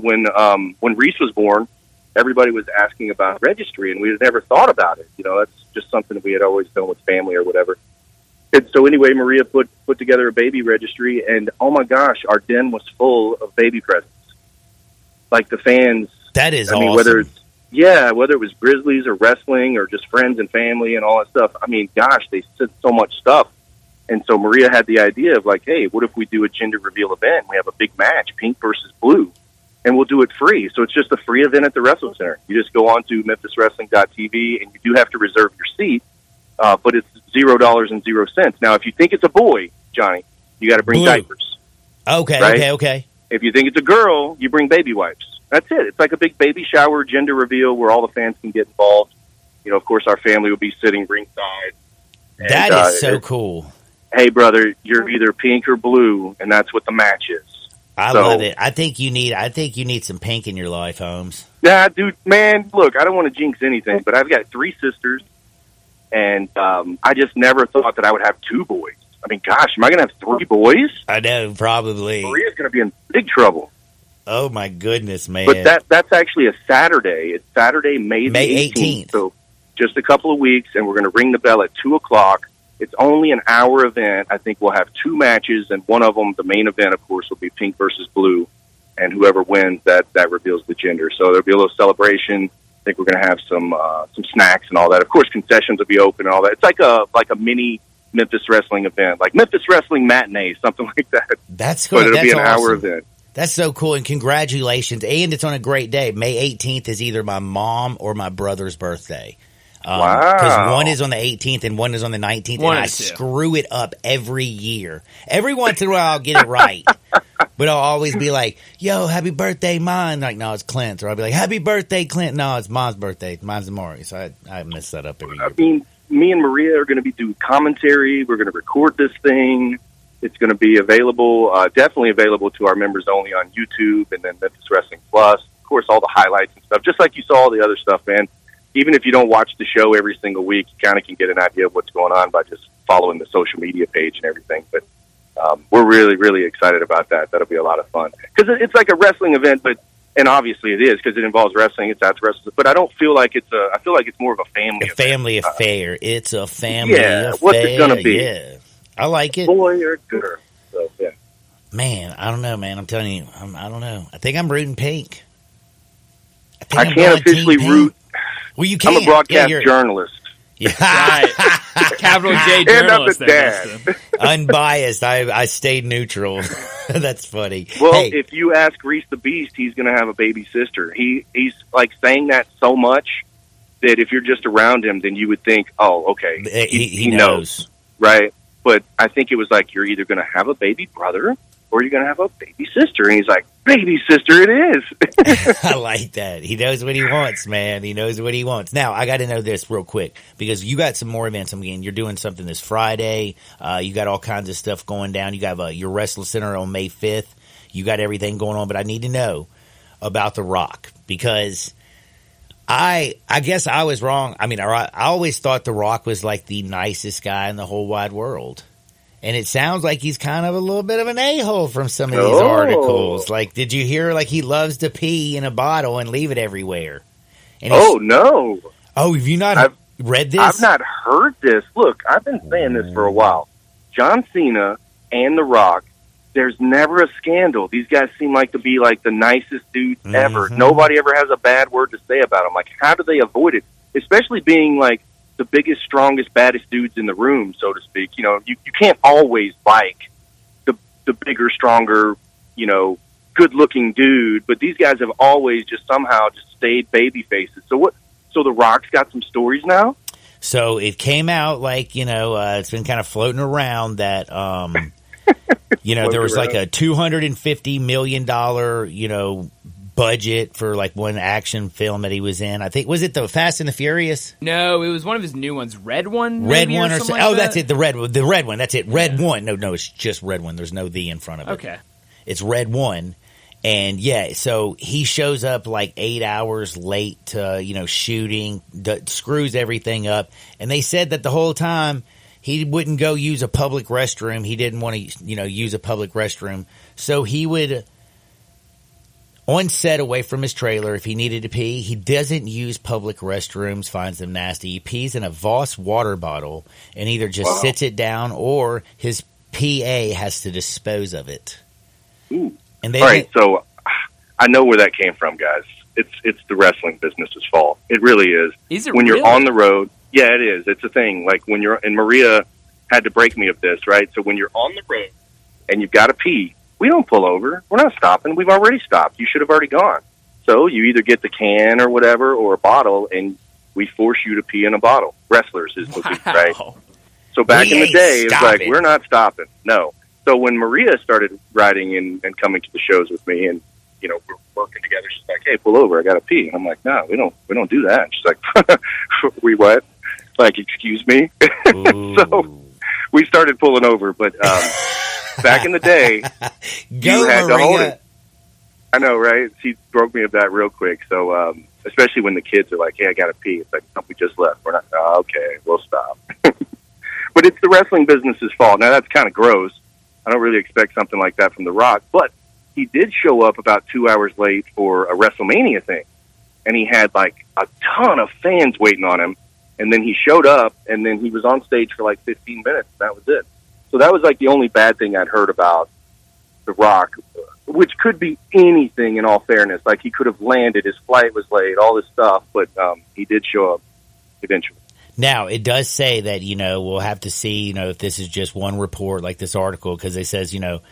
when Reese was born, everybody was asking about registry, and we had never thought about it. That's just something that we had always done with family or whatever. And so anyway, Maria put together a baby registry, and oh my gosh, our den was full of baby presents. Like the fans.
That is awesome.
Whether it was Grizzlies or wrestling or just friends and family and all that stuff. I mean, gosh, they sent so much stuff. And so Maria had the idea of like, hey, what if we do a gender reveal event? We have a big match, pink versus blue, and we'll do it free. So it's just a free event at the Wrestle Center. You just go on to memphiswrestling.tv, and you do have to reserve your seat, but it's $0.00. Now, if you think it's a boy, Johnny, you got to bring diapers.
Okay,
right?
okay.
If you think it's a girl, you bring baby wipes. That's it. It's like a big baby shower gender reveal where all the fans can get involved. Of course, our family will be sitting ringside.
That is so cool.
Hey, brother, you're either pink or blue, and that's what the match is.
I love it. I think you need some pink in your life, Holmes.
Yeah, dude, man, look, I don't want to jinx anything, but I've got 3 sisters, and I just never thought that I would have 2 boys. I mean, gosh, am I going to have 3 boys?
I know, probably.
Maria's going to be in big trouble.
Oh, my goodness, man.
But that's actually a Saturday. It's Saturday, May 18th. So just a couple of weeks, and we're going to ring the bell at 2 o'clock. It's only an hour event. I think we'll have 2 matches, and one of them, the main event, of course, will be pink versus blue, and whoever wins, that reveals the gender. So there'll be a little celebration. I think we're going to have some snacks and all that. Of course, concessions will be open and all that. It's like a mini Memphis Wrestling event, like Memphis Wrestling Matinee, something like that.
That's cool.
But it'll be an
awesome.
hour event.
That's so cool, and congratulations. And it's on a great day. May 18th is either my mom or my brother's birthday.
Wow.
Because one is on the 18th and one is on the 19th, and I screw it up every year. Every once in a while I'll get it right. But I'll always be like, yo, happy birthday, mine. Like, no, it's Clint's. Or I'll be like, happy birthday, Clint. No, it's Mom's birthday. Mine's Amari. So I mess that up every year.
I mean, me and Maria are going to be doing commentary. We're going to record this thing. It's going to be available, definitely available to our members only on YouTube and then Memphis Wrestling Plus. Of course, all the highlights and stuff, just like you saw all the other stuff, man. Even if you don't watch the show every single week, you kind of can get an idea of what's going on by just following the social media page and everything. But we're really, really excited about that. That'll be a lot of fun. Because it's like a wrestling event, but and obviously it is because it involves wrestling. It's after wrestling, but I don't feel like I feel like it's more of a family.
A family affair. It's a family affair.
What's it gonna be?
Yeah, I like it.
Boy or girl. So yeah.
Man, I don't know, man. I'm telling you, I don't know. I think I'm rooting pink.
I can't officially root.
Well, you can.
I'm a broadcast journalist.
Yeah.
Right. Capital J journalist.
And I'm the dad.
Unbiased. I stayed neutral. That's funny.
Well,
hey,
if you ask Reese the Beast, he's going to have a baby sister. He's like saying that so much that if you're just around him, then you would think, oh, okay,
he knows.
Right? But I think it was like, you're either going to have a baby brother or you're going to have a baby sister. And he's like, baby sister it is.
I like that. He knows what he wants, man. He knows what he wants. Now, I got to know this real quick because you got some more events. Again, you're doing something this Friday. You got all kinds of stuff going down. You got your Wrestling Center on May 5th. You got everything going on, but I need to know about The Rock because I guess I was wrong. I mean, I always thought The Rock was like the nicest guy in the whole wide world. And it sounds like he's kind of a little bit of an a-hole from some of these articles. Like, did you hear, like, he loves to pee in a bottle and leave it everywhere? And
no.
Oh, have you not read this?
I've not heard this. Look, I've been saying this for a while. John Cena and The Rock, there's never a scandal. These guys seem like to be, like, the nicest dudes ever. Nobody ever has a bad word to say about them. Like, how do they avoid it? Especially being, like, the biggest, strongest, baddest dudes in the room, so to speak. You know, you can't always like the bigger, stronger, you know, good-looking dude, but these guys have always just somehow just stayed baby faces. So The Rock's got some stories now?
So it came out like, you know, it's been kind of floating around that, you know, there was like a $250 million, you know, budget for like one action film that he was in. I think, was it the Fast and the Furious?
No, it was one of his new ones. Red One?
Red One or
something
so.
like
That's it. The red one. That's it. Red One. No, it's just Red One. There's no the in front of it.
Okay.
It's Red One. And yeah, so he shows up like 8 hours late to, you know, shooting, screws everything up. And they said that the whole time he wouldn't go use a public restroom. He didn't want to, you know, use a public restroom. So he would, on set away from his trailer, if he needed to pee, he doesn't use public restrooms, finds them nasty. He pees in a Voss water bottle and either just sits it down or his PA has to dispose of it.
Ooh.
And
all right, so I know where that came from, guys. It's the wrestling business's fault. It really is.
Is it
when
really?
You're on the road? Yeah, it is. It's a thing. Like when you're, and Maria had to break me of this, right? So when you're on the road and you've got to pee, we don't pull over. We're not stopping. We've already stopped. You should have already gone. So you either get the can or whatever or a bottle, and we force you to pee in a bottle. Wrestlers is what we right. So back in the day, it's like, we're not stopping. No. So when Maria started riding and coming to the shows with me, and you know we're working together, she's like, "Hey, pull over. I got to pee." And I'm like, "No, we don't do that." And she's like, "We what?" Like, excuse me. So we started pulling over, but back in the day, you had to hold it. I know, right? She broke me of that real quick. So especially when the kids are like, "Hey, I got to pee," it's like, "No, we just left. We're not." Oh, okay, we'll stop. But it's the wrestling business's fault. Now that's kind of gross. I don't really expect something like that from The Rock, but he did show up about 2 hours late for a WrestleMania thing, and he had like a ton of fans waiting on him, and then he showed up, and then he was on stage for like 15 minutes, and that was it. So that was like the only bad thing I'd heard about The Rock, which could be anything in all fairness. Like he could have landed, his flight was late, all this stuff, but he did show up eventually.
Now, it does say that, you know, we'll have to see, you know, if this is just one report like this article, because it says, you know,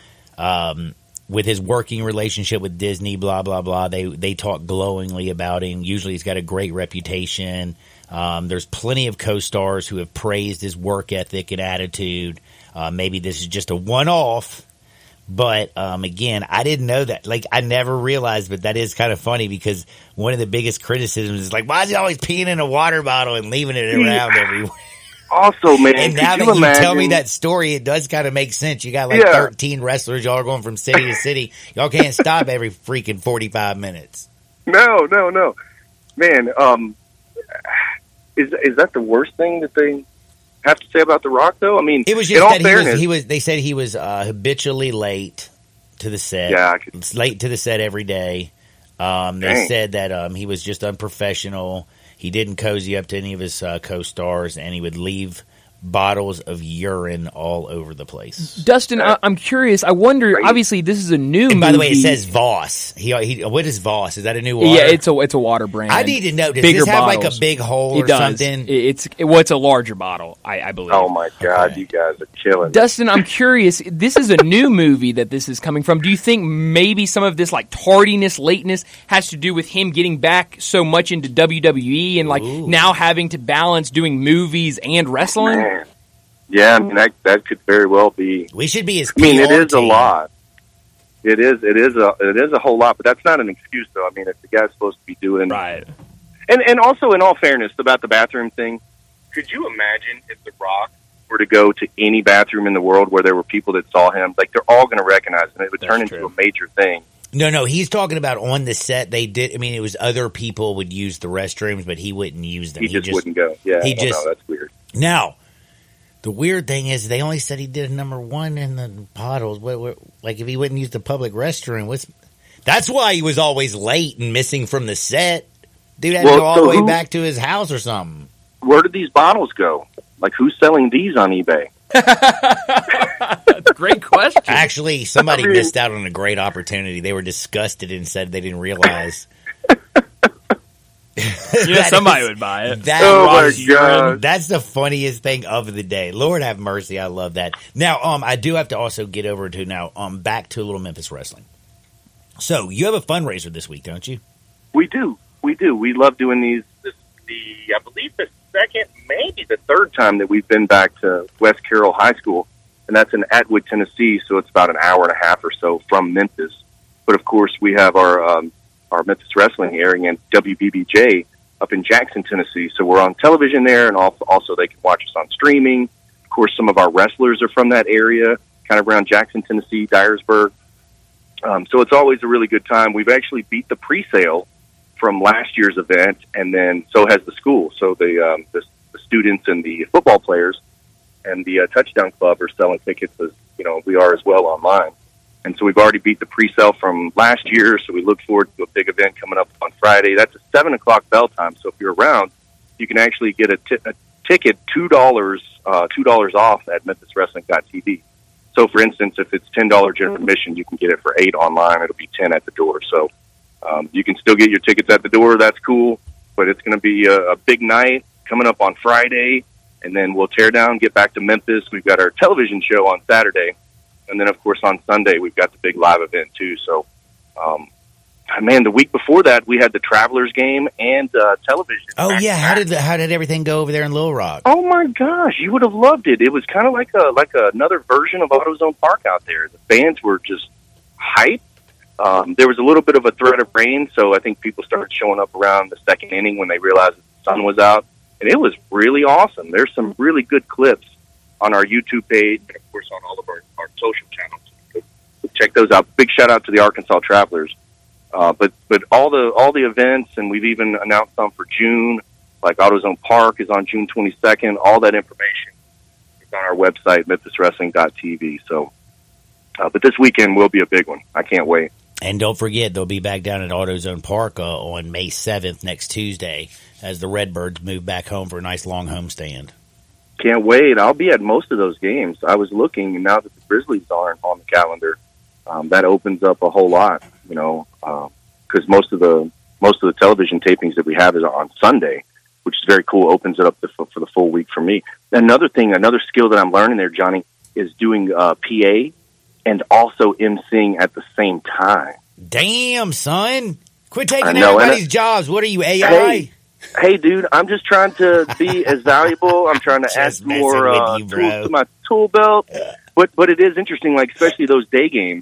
with his working relationship with Disney, blah, blah, blah, they talk glowingly about him. Usually he's got a great reputation. There's plenty of co-stars who have praised his work ethic and attitude. Maybe this is just a one-off. But, again, I didn't know that. Like, I never realized, but that is kind of funny because one of the biggest criticisms is like, why is he always peeing in a water bottle and leaving it around everywhere?
Also, man,
and now that you tell me that story, it does kind of make sense. You got like 13 wrestlers. Y'all are going from city to city. Y'all can't stop every freaking 45 minutes.
No. Man, is that the worst thing that they have to say about The Rock, though? I mean,
it was just that they said he was habitually late to the set. Yeah, late to the set every day. They said that he was just unprofessional. He didn't cozy up to any of his co-stars, and he would leave bottles of urine all over the place.
Dustin, I'm curious. I wonder. Obviously, this is a new.
And by
movie.
the way, it says Voss. What is Voss? Is that a new water?
Yeah, it's a water brand.
I need to know. Does
Bigger
this have
bottles.
like a big hole or something?
It's a larger bottle, I believe.
Oh my God,
Okay.
you guys are killing me.
Dustin, I'm curious. This is a new movie that this is coming from. Do you think maybe some of this like tardiness, lateness has to do with him getting back so much into WWE and like now having to balance doing movies and wrestling?
Man. Yeah, I mean that could very well be.
We should be his PR
I mean, it is a
team.
lot. It is a whole lot, but that's not an excuse, though. I mean, if the guy's supposed to be doing
Right.
And also, in all fairness, about the bathroom thing, could you imagine if The Rock were to go to any bathroom in the world where there were people that saw him? Like, they're all going to recognize him. It would turn into a major thing.
No, he's talking about on the set. They did. I mean, it was other people would use the restrooms, but he wouldn't use them.
He just wouldn't go. Yeah,
he
I don't
just-
know. That's weird.
Now, the weird thing is they only said he did number one in the bottles. Like if he wouldn't use the public restroom, that's why he was always late and missing from the set. Dude had to go all the way back to his house or something.
Where did these bottles go? Like, who's selling these on eBay?
That's a great question.
Actually, somebody missed out on a great opportunity. They were disgusted and said they didn't realize.
Somebody would buy it.
Oh, my God.
That's the funniest thing of the day. Lord have mercy. I love that. Now, I do have to also get over to now, back to a little Memphis wrestling. So you have a fundraiser this week, don't you?
We do. We love doing these. This is I believe the second, maybe the third time that we've been back to West Carroll High School, and that's in Atwood, Tennessee. So it's about an hour and a half or so from Memphis. But of course, we have our Memphis Wrestling airing in WBBJ up in Jackson, Tennessee. So we're on television there, and also they can watch us on streaming. Of course, some of our wrestlers are from that area, kind of around Jackson, Tennessee, Dyersburg. So it's always a really good time. We've actually beat the pre-sale from last year's event, and then so has the school. So the students and the football players and the Touchdown Club are selling tickets as we are as well online. And so we've already beat the pre-sale from last year, so we look forward to a big event coming up on Friday. That's a 7 o'clock bell time, so if you're around, you can actually get a ticket $2 off at MemphisWrestling.tv. So, for instance, if it's $10 general admission, you can get it for $8 online. It'll be $10 at the door. So you can still get your tickets at the door. That's cool, but it's going to be a big night coming up on Friday, and then we'll tear down, get back to Memphis. We've got our television show on Saturday. And then, of course, on Sunday, we've got the big live event, too. So, man, the week before that, we had the Travelers game and television.
Oh, yeah. How did everything go over there in Little Rock?
Oh, my gosh. You would have loved it. It was kind of like another version of AutoZone Park out there. The fans were just hyped. There was a little bit of a threat of rain, so I think people started showing up around the second inning when they realized that the sun was out. And it was really awesome. There's some really good clips on our YouTube page and, of course, on all of our social channels. So check those out. Big shout-out to the Arkansas Travelers. But all the events, and we've even announced some for June, like AutoZone Park is on June 22nd. All that information is on our website, MemphisWrestling.tv. So, but this weekend will be a big one. I can't wait.
And don't forget, they'll be back down at AutoZone Park on May 7th, next Tuesday, as the Redbirds move back home for a nice long homestand.
Can't wait. I'll be at most of those games. I was looking, and now that the Grizzlies aren't on the calendar, that opens up a whole lot, because most of the television tapings that we have is on Sunday, which is very cool. Opens it up for the full week for me. Another skill that I'm learning there, Johnny, is doing PA and also emceeing at the same time.
Damn, son. Quit taking
know,
everybody's jobs. What are you, AI?
Hey, dude, I'm just trying to be as valuable. I'm trying to add
Just messing
more
with you,
tools
bro.
to my tool belt. But it is interesting, like, especially those day games,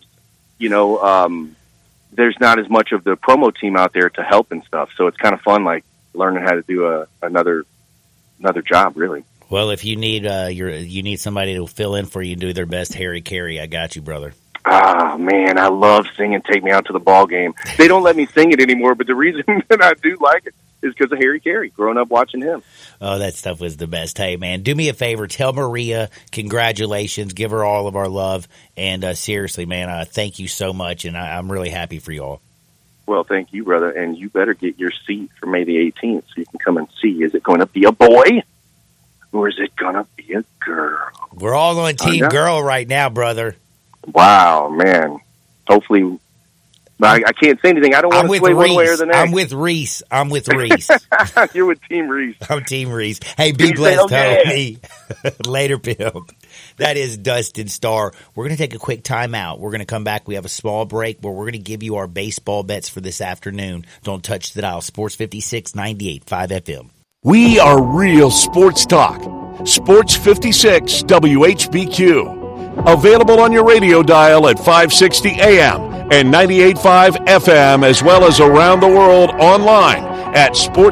there's not as much of the promo team out there to help and stuff. So it's kind of fun, like, learning how to do another job, really.
Well, if you need you need somebody to fill in for you and do their best Harry Carey, I got you, brother.
Ah, man, I love singing Take Me Out to the Ball Game. They don't let me sing it anymore, but the reason that I do like it is because of Harry Carey, growing up watching him.
Oh, that stuff was the best. Hey, man, do me a favor. Tell Maria congratulations. Give her all of our love. And seriously, man, thank you so much. And I'm really happy for y'all.
Well, thank you, brother. And you better get your seat for May the 18th so you can come and see. Is it going to be a boy or is it going to be a girl?
We're all on Team Girl right now, brother.
Wow, man. Hopefully, I can't say anything. I don't want to sway one way or the next.
I'm with Reese.
You're with Team Reese.
I'm Team Reese. Hey, be blessed, homie. Later, pimp. That is Dustin Starr. We're going to take a quick timeout. We're going to come back. We have a small break where we're going to give you our baseball bets for this afternoon. Don't touch the dial. Sports 56, 98.5 FM.
We are real sports talk. Sports 56 WHBQ. Available on your radio dial at 560 AM and 98.5 FM, as well as around the world online at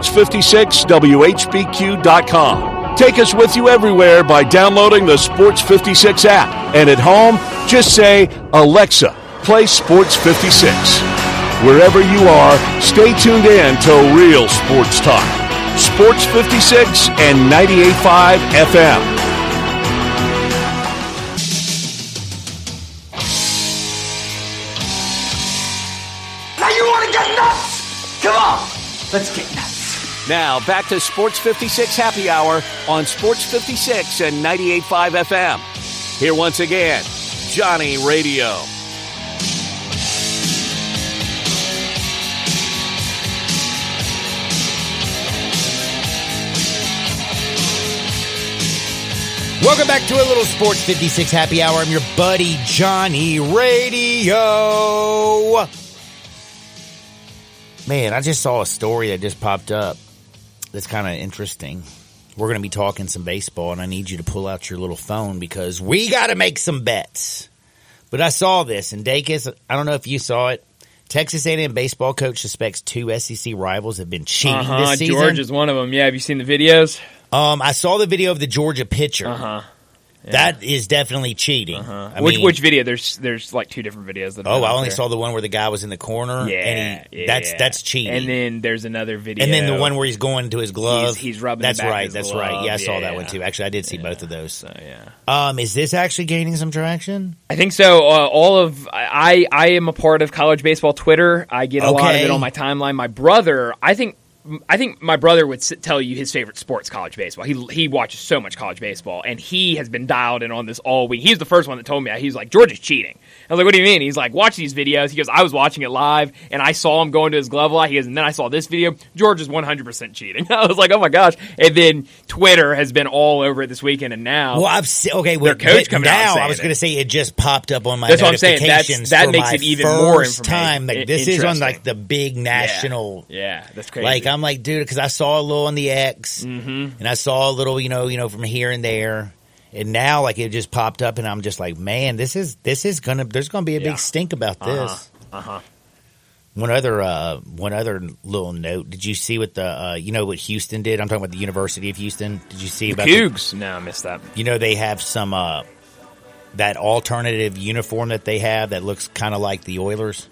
sports56whbq.com. Take us with you everywhere by downloading the Sports 56 app. And at home, just say, Alexa, play Sports 56. Wherever you are, stay tuned in to Real Sports Talk. Sports 56 and 98.5 FM.
Now you want to get nuts? Come on, let's get nuts.
Now, back to Sports 56 Happy Hour on Sports 56 and 98.5 FM. Here once again, Johnny Radio.
Welcome back to a little Sports 56 Happy Hour. I'm your buddy, Johnny Radio. Man, I just saw a story that just popped up that's kind of interesting. We're going to be talking some baseball, and I need you to pull out your little phone because we got to make some bets. But I saw this, and Dacus, I don't know if you saw it. Texas A&M baseball coach suspects 2 SEC rivals have been cheating this season.
George is one of them. Yeah, have you seen the videos?
I saw the video of the Georgia pitcher. Yeah. That is definitely cheating.
Which video? There's like 2 different videos. That
I only saw the one where the guy was in the corner.
Yeah,
that's cheating.
And then there's another video.
And then the one where he's going to his glove.
He's rubbing.
That's
the back
right.
of his
That's
glove.
right. Yeah, I saw that one too. Actually, I did see both of those.
So, yeah.
Is this actually gaining some traction?
I think so. I am a part of college baseball Twitter. I get a lot of it on my timeline. My brother, I think my brother would tell you his favorite sport's college baseball. He watches so much college baseball, and he has been dialed in on this all week. He's the first one that told me. He's like, Georgia's cheating. I was like, what do you mean? He's like, watch these videos. He goes, I was watching it live, and I saw him going to his glove lot. He goes, and then I saw this video. Georgia's 100% cheating. I was like, oh my gosh. And then Twitter has been all over it this weekend, and now
their coach coming out. I was going to say it just popped up on my notifications.
That makes it even more information.
Time. Like, this is on like the big national.
Yeah, that's crazy.
Like, I'm like, dude, because I saw a little on the X, and I saw a little, you know, from here and there, and now like it just popped up, and I'm just like, man, there's gonna be a big stink about this. One other little note. Did you see what what Houston did? I'm talking about the University of Houston. Did you see about
Cougs? No, I missed that.
You know, they have some that alternative uniform that they have that looks kind of like the Oilers.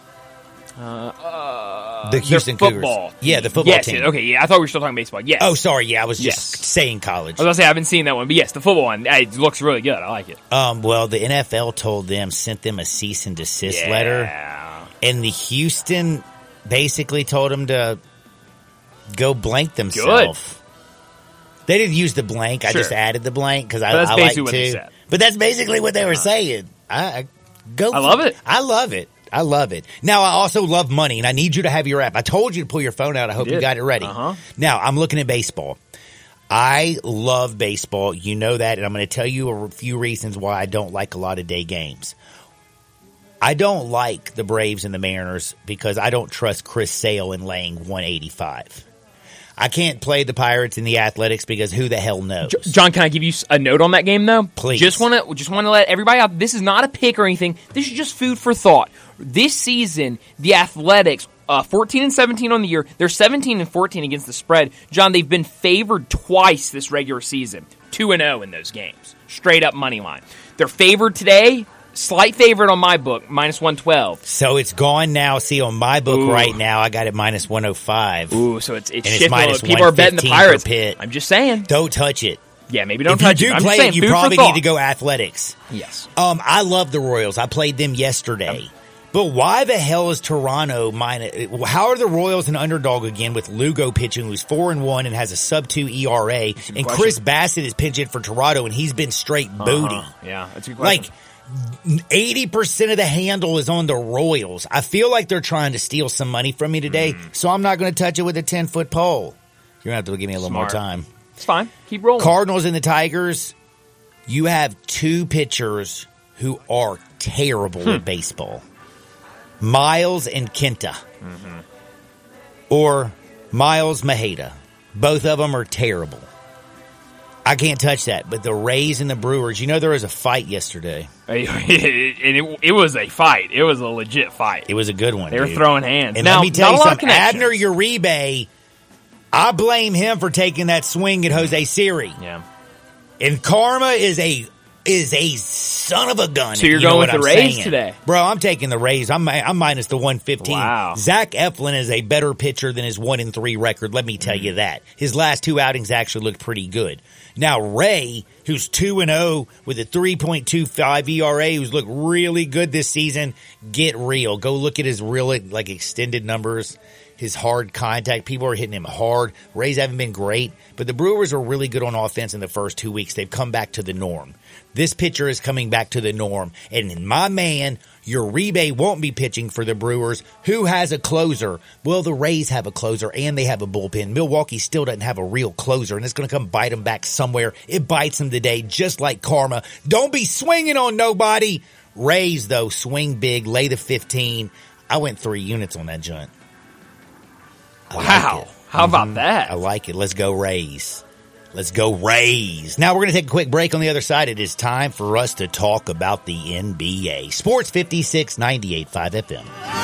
The Houston
football.
Cougars. Yeah, the football team.
Yes, okay, yeah, I thought we were still talking baseball. Yes.
Oh, sorry. Yeah, I was just saying college.
I was going to say I haven't seen that one, but yes, the football one. It looks really good. I like it.
Well, the NFL sent them a cease and desist letter, and the Houston basically told them to go blank themselves. Good. They didn't use the blank. Sure. I just added the blank because I like to. What they said. But that's basically what they were saying. I love it. I love it. I love it. Now, I also love money, and I need you to have your app. I told you to pull your phone out. I hope you got it ready. Now, I'm looking at baseball. I love baseball. You know that, and I'm going to tell you a few reasons why I don't like a lot of day games. I don't like the Braves and the Mariners because I don't trust Chris Sale in laying 185. I can't play the Pirates and the Athletics because who the hell knows?
John, can I give you a note on that game, though?
Please.
Just want to let everybody out. This is not a pick or anything. This is just food for thought. This season, the Athletics, 14-17 on the year. They're 17-14 against the spread. John, they've been favored twice this regular season. 2-0 in those games. Straight up money line. They're favored today. Slight favorite on my book, -112.
So it's gone now. See, on my book right now, I got it -105.
Ooh, so it's shifting. People are betting the Pirates. I'm just saying.
Don't touch it.
Yeah, maybe don't touch it.
If you do play it, you probably need to go Athletics.
Yes.
I love the Royals. I played them yesterday. But why the hell is Toronto minus? How are the Royals an underdog again with Lugo pitching, who's 4-1 and has a sub-2 ERA, and Chris Bassett is pitching for Toronto, and he's been straight booty.
Yeah, that's a good question.
Like 80% of the handle is on the Royals. I feel like they're trying to steal some money from me today, so I'm not going to touch it with a 10-foot pole. You're going to have to give me a little more time.
It's fine. Keep rolling.
Cardinals and the Tigers. You have two pitchers who are terrible at baseball. Miles and Kenta. Or Miles Maheda. Both of them are terrible. I can't touch that. But the Rays and the Brewers, there was a fight yesterday.
And it was a fight. It was a legit fight.
It was a good one.
They were throwing hands.
And let me tell you something. Abner Uribe, I blame him for taking that swing at Jose Siri.
Yeah.
And karma is a son of a gun.
So you're going with the Rays today?
Bro, I'm taking the Rays. I'm minus the 115.
Wow.
Zach Eflin is a better pitcher than his 1-3 record. Let me tell you that. His last two outings actually looked pretty good. Now, Ray, who's 2-0 with a 3.25 ERA, who's looked really good this season, get real. Go look at his real, extended numbers. His hard contact. People are hitting him hard. Rays haven't been great, but the Brewers are really good on offense in the first 2 weeks. They've come back to the norm. This pitcher is coming back to the norm. And my man, Uribe won't be pitching for the Brewers. Who has a closer? Well, the Rays have a closer and they have a bullpen. Milwaukee still doesn't have a real closer, and it's going to come bite them back somewhere. It bites them today, just like karma. Don't be swinging on nobody. Rays, though, swing big, lay the 15. I went 3 units on that joint.
Wow. How about that?
I like it. Let's go Rays. Let's go Rays. Now we're going to take a quick break. On the other side, it is time for us to talk about the NBA. Sports 56, 98.5 FM.